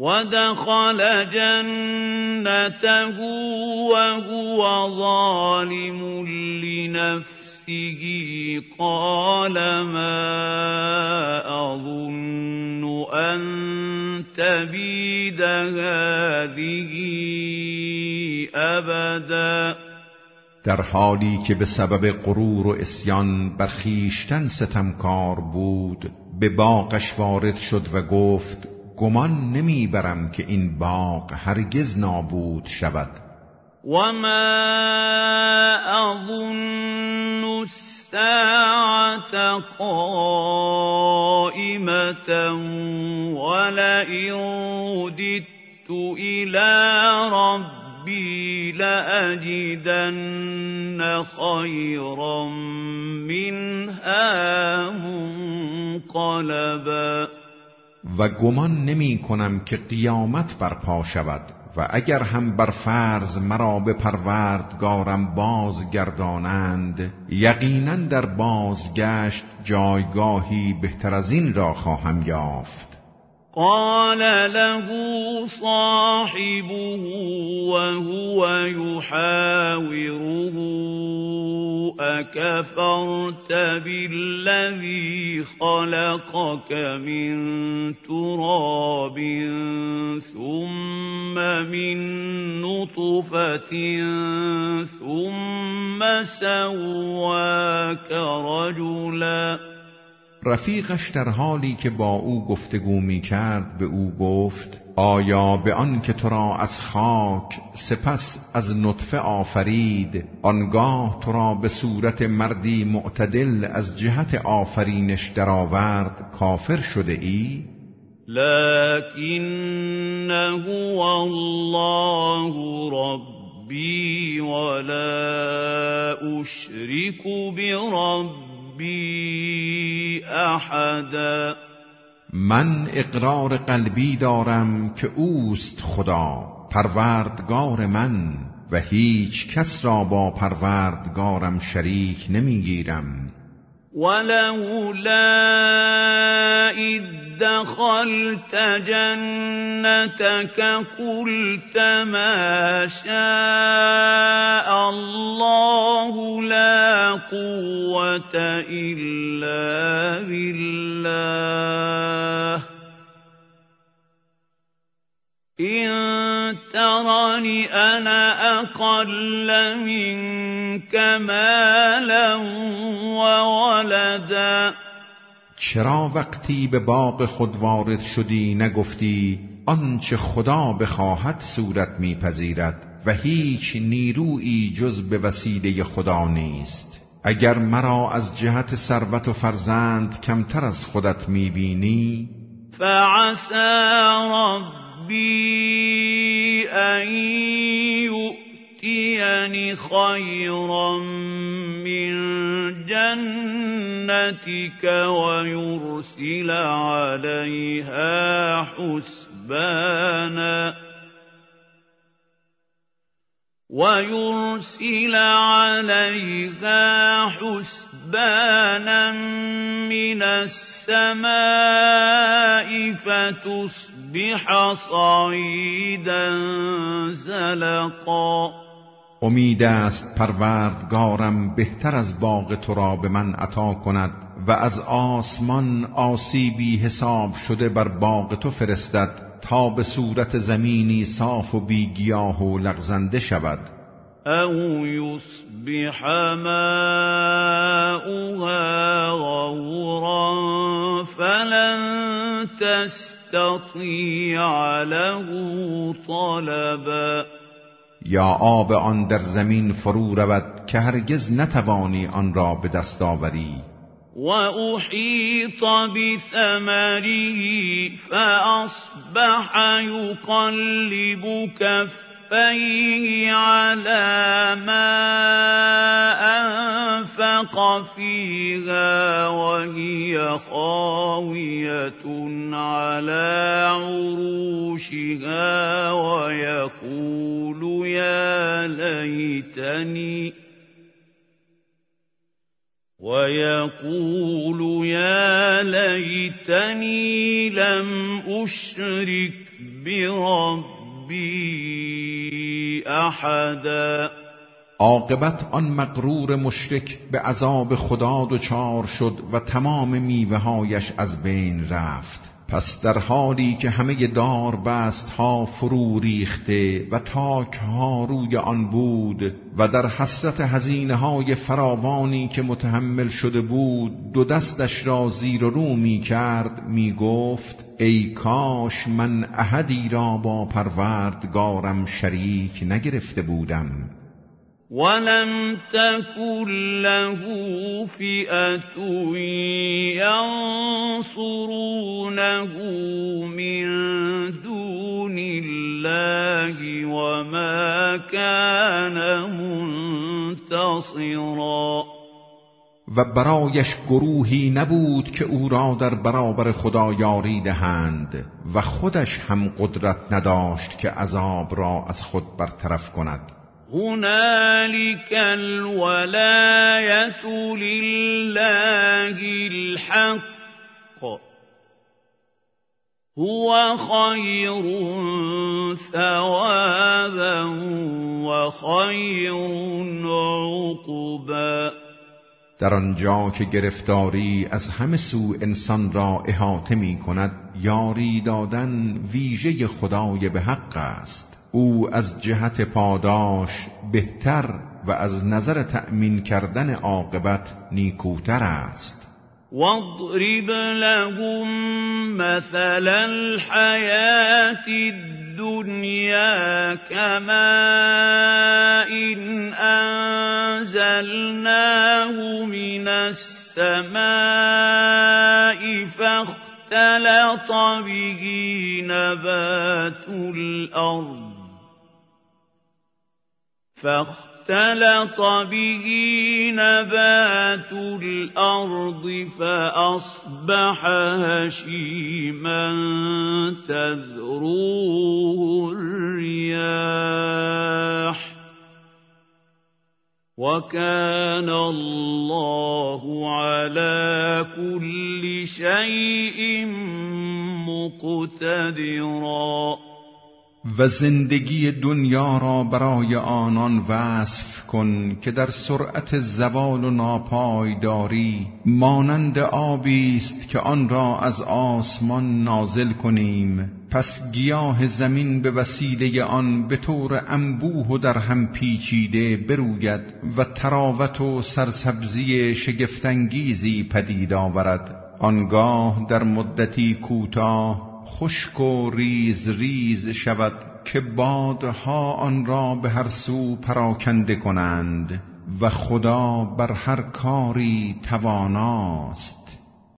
ودخل جنته وهو ظالم لنفسه قال ما أظن أن تبيد هذه أبدا. در حالی که به سبب غرور و عصیان بر خویشتن ستمکار بود، به باغش وارد شد و گفت گمان نمیبرم که این باغ هرگز نابود شود. و ما اظن الساعة قائمة ولئن رددت إلى ربي لأجدن خيرا منها منقلبا. و گمان نمی کنم که قیامت برپا شود و اگر هم بر فرض مرا به پروردگارم بازگردانند، یقینا در بازگشت جایگاهی بهتر از این را خواهم یافت. قال له صاحبه وهو يحاوره أكفرت بالذي خلقك من تراب ثم من نطفة ثم سواك رجلا. رفیقش در حالی که با او گفتگو می کرد به او گفت آیا به آن که تو را از خاک سپس از نطفه آفرید، آنگاه تو را به صورت مردی معتدل از جهت آفرینش درآورد کافر شده ای؟ لکنه الله ربی ولا اشرک بربی احدا. من اقرار قلبی دارم که اوست خدا پروردگار من و هیچ کس را با پروردگارم شریک نمیگیرم. ولولا اذ دخلت جنتك قلت ما شاء الله لا قوة إلا بالله إن ترني أنا أقل منك مالا وولدا. چرا وقتی به باغ خود وارد شدی نگفتی آنچه خدا بخواهد صورت میپذیرد و هیچ نیرویی جز به وسیله خدا نیست؟ اگر مرا از جهت ثروت و فرزند کمتر از خودت میبینی، فعسى ربی ان یؤتینی خیرا من جنتك ويرسل عليها حسبانا من السماء فتصبح صعيدا زلقا. امید است پروردگارم بهتر از باغ تو را به من عطا کند و از آسمان آسیبی حساب شده بر باغ تو فرستد تا به صورت زمینی صاف و بی گیاه و لغزنده شود. او یصبح ماؤها غورا فلن تستطیع له طلبا. یا آب آن در زمین فرو رود که هرگز نتوانی آن را به دست آوری. و احیط بثمره فاصبح یقلب کفیه علی ما انفق فیها وهی خاویة علی عروشها ويقول يا ليتني لم أشرك بربی احدا. عاقبت آن مغرور مشرک به عذاب خدا دچار شد و تمام میوه‌هایش از بین رفت. پس در حالی که همه دار بست ها فرو ریخته و تاک ها روی آن بود و در حسرت هزینه های فراوانی که متحمل شده بود دو دستش را زیر و رو می کرد، می گفت ای کاش من احدی را با پروردگارم شریک نگرفته بودم. ولم تكن له فئة ينصرونه من دون الله وما كان منتصرا. و برایش گروهی نبود که او را در برابر خدا یاری دهند و خودش هم قدرت نداشت که عذاب را از خود برطرف کند. هنالك الولاية لله الحق هو خير ثوابا وخير عقبا. در آنجا که گرفتاری از همه سو انسان را احاطه می کند، یاری دادن ویژه خدای به حق است. او از جهت پاداش بهتر و از نظر تأمین کردن عاقبت نیکوتر است. واضرب لهم مثل الحياة الدنيا كماء أنزلناه من السماء فاختلط به نبات الأرض فأصبح هشيما تذروه الرياح وكان الله على كل شيء مقتدرا. و زندگی دنیا را برای آنان وصف کن که در سرعت زوال و ناپایداری مانند آبی است که آن را از آسمان نازل کنیم، پس گیاه زمین به وسیله آن به طور انبوه و در هم پیچیده بروید و تراوت و سرسبزی شگفت‌انگیزی پدید آورد. آنگاه در مدتی کوتاه خشک و ریز ریز شود که بادها آن را به هر سو پراکنده کنند و خدا بر هر کاری تواناست.